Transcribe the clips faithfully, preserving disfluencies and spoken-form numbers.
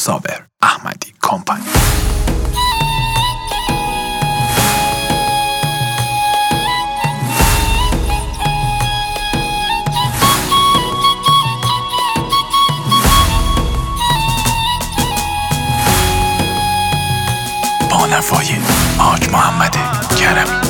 صابر احمدی کمپانی. با نوای حاج محمد کرمی.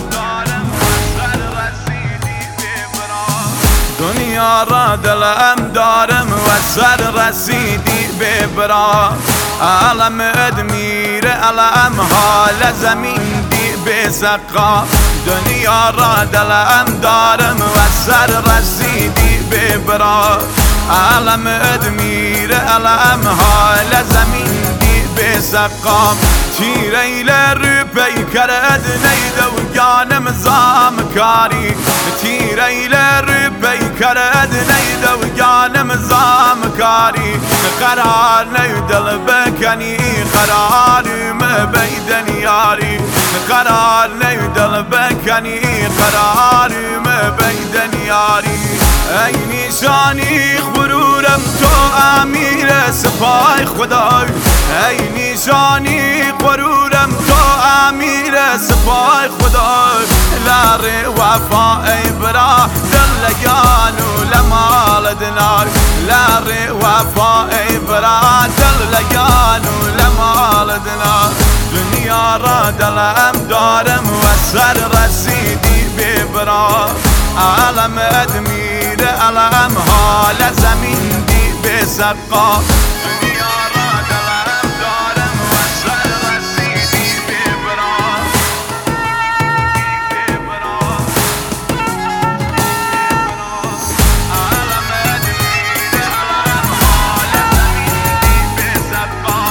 دنیا را دلم دارم و سر رسیدی ببرا، عالم ادمیر علم حال زمین دی بسقا. دنیا را دلم دارم و سر رسیدی ببرا، عالم ادمیر علم حال زمین دی بسقا. تیریل رو پیکرد نیده و جانم زام کاری، تیریل رو پیکرد نیده و جانم زام کاری. قرار نیدل بکنی قرارم بیدن یاری، قرار نیدل بکنی قرارم بیدن یاری. ای نیشانی غرورم تو امیر سپاه خدای، ای نیشانی غرورم تو امیر سپاه خدای. لار وفا ای برا دل لگانو لمال دنار، لار وفا ای برا دل لگانو لمال دنار. دنیا را دلم دارم و سر رسیدی ببرا، عالم ادمیر علم حال زمین دی بسقا. دنیا را دلم دارم و سر رسیدی ببرا، عالم ادمیر علم حال زمین دی بسقا.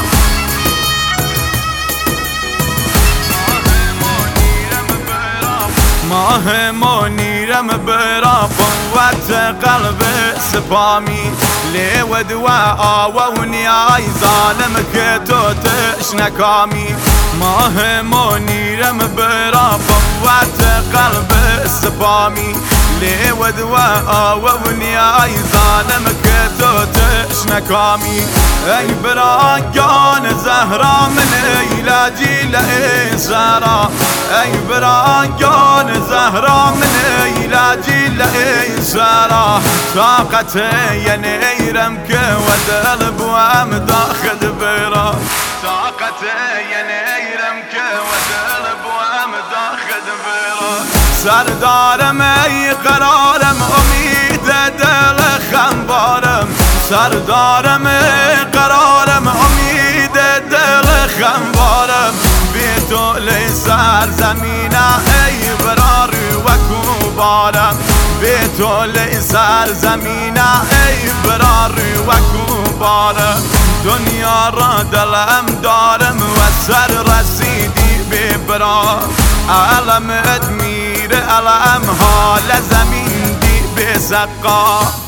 ماه منیرم برا قوت قلب سپامی، لود و آوا و نیای ظالم که تو تشنکامی. ماه منیرم برا قوت قلب سپامی، لود و آوا و نیای ظالم که تو تشنکامی. ای برا جان زهرا من ایلاجی لئیسارا، ای برا جان زهرا من ایلاجی لئیسارا. طاقت ینیرم که و دل بوام داخد برا، طاقت ینیرم که و دل بوام داخد برا. سردارم ای قرارم امید دل خنبارم، سردارم ای قرارم امید دل خنبارم. بی تو لی سرزمینه ای برار و کوبارم، بی تو لی سرزمینه ای برار و کوبارم. دنیا را دلم دارم و سر رسیدی ببرا، عالم ادمیر علم حال زمین دی بسقا.